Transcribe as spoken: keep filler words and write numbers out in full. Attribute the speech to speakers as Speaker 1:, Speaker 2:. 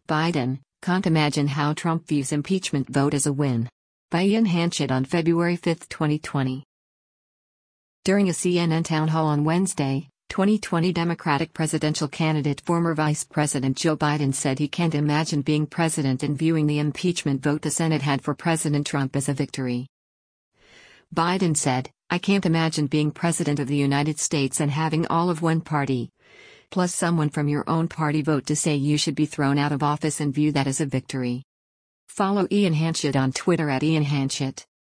Speaker 1: Biden, can't imagine how Trump views impeachment vote as a win. By Ian Hanchett on February fifth, twenty twenty. During a C N N town hall on Wednesday, twenty twenty Democratic presidential candidate former Vice President Joe Biden said he can't imagine being president and viewing the impeachment vote the Senate had for President Trump as a victory. Biden said, "I can't imagine being president of the United States and having all of one party, plus someone from your own party vote to say you should be thrown out of office and view that as a victory." Follow Ian Hanchett on Twitter at Ian Hanchett.